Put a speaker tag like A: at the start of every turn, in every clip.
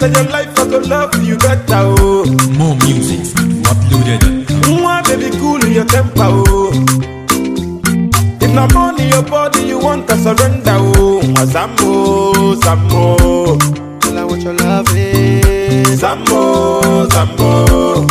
A: enter your life, I go love you better, oh.
B: More music, uploaded.
A: Baby, cool your temper, oh. If not money, your body, you want to surrender, oh. Zambo, Zambo.
C: Tell her what your love is.
A: Zambo, Zambo.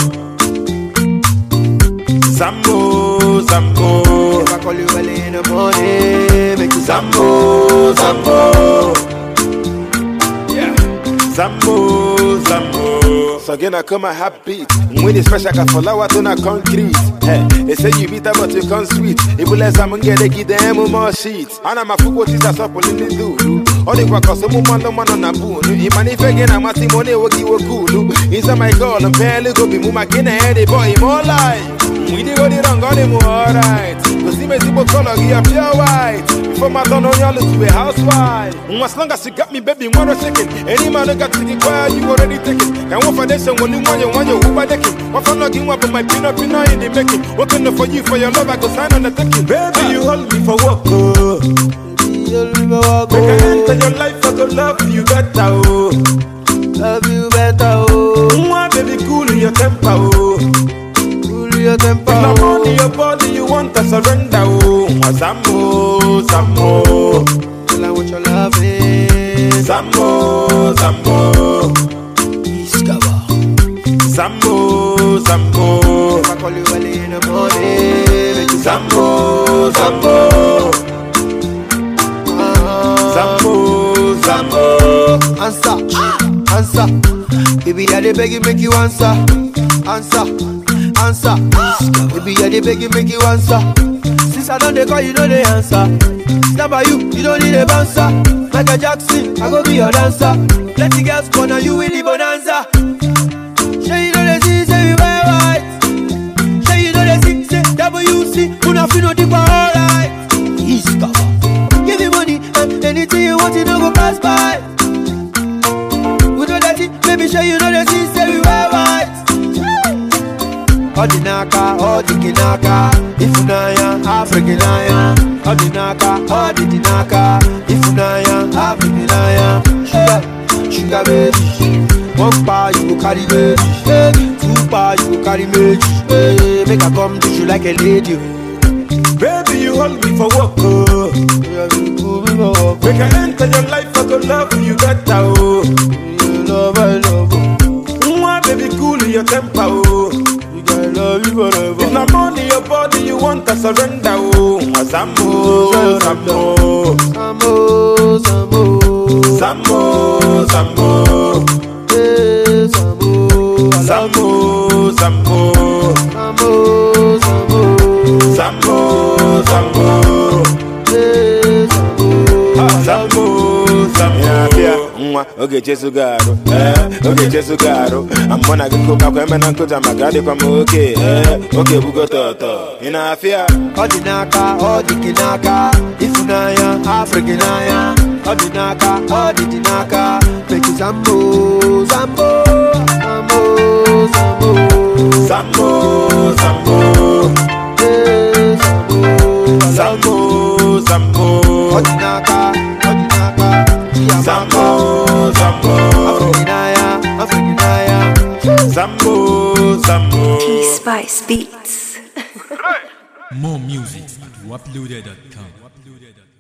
A: Zambo, Zambo.
C: If I call you early in the morning, make you
A: Zambo, Zambo. Yeah. Zambo, Zambo. So again I come a happy. When it's fresh I can follow out on a concrete. Hey, they say you bitter but you can't sweet. If you let someone get a give them more sheets. And I'm a football teacher so pulling the do. All the work so man on a boon. Even if again I'm a money will give a cool. Inside my girl and barely go be move again head the boy more life. We did go the wrong got him alright. Cause he made people color he a pure white. Before my son on y'all to a housewife. As long as you got me baby one or second. Any man who got to the choir you already taken. And one for this and when you want you who by decking. One for not giving up on my peanut in the making. Working for you for your love I go sign on the taking. Baby you hold me for work, oh. Make I enter your life I go love you better, oh.
C: love you better, oh.
A: Baby cool your temper, oh.
C: Your temper,
A: if not money, your body, you want to surrender, oh. Zambo, Zambo.
C: Tell her what your love is.
A: Zambo, Zambo.
C: Iskaba.
A: Zambo, Zambo.
C: If I call you early in the morning, make you
A: Zambo, Zambo. Zambo, Zambo.
C: Answer. Baby, I dey beg you, make you answer. Answer. Baby, I dey beg you, make you answer. Since I don't dey call, you know the answer. Stand by you don't need a bouncer. Michael Jackson, I go be your dancer. Let the girls go now, you will the bonanza. Say you know the see, say we wear white. Say you know the see, say WC. Una feel no deeper, alright. Iskaba. Give me money and anything you want, you no go pass by. We know that it, baby, say you know the see, say we wear white. Odinaka, Odikinaka, Ifunaya, Africanaya. Odinaka, Odinaka, Ifunaya, Africanaya. Sugar baby. One bar you go carry baby. Two bar you go carry baby. Make I come to you like a lady.
A: Baby you hold me for work, oh. Make I enter your life I go love you better, oh.
C: Love, I love,
A: oh. Baby cool your temper, oh.
C: I love you forever.
A: If not money, your body, you want to surrender, oh. Zambo, Zambo.
C: Zambo, Zambo.
A: Zambo, Zambo.
C: Hey, Zambo.
A: Zambo, Zambo.
C: Zambo, Zambo.
A: Zambo, Zambo.
C: Hey, Zambo.
A: Zambo, Zambo. Yeah. Okay, Jesugaro, okay, Jesugaro. I'm gonna get cook up and I'm going to okay, okay, we go to in a fear.
C: Odinaka, Odikinaka, Ifunaya, Africanaya. Odinaka, Odinaka, make you Zambo, Zambo, Zambo, Zambo,
A: Zambo, Zambo,
C: hey,
A: Zambo, Zambo,
C: Odinaka, Odinaka,
A: Zambo, Zambo,
C: Africanaya,
A: Zambo, Zambo.
D: P-Spice Beats.
B: More music at uploaded.com.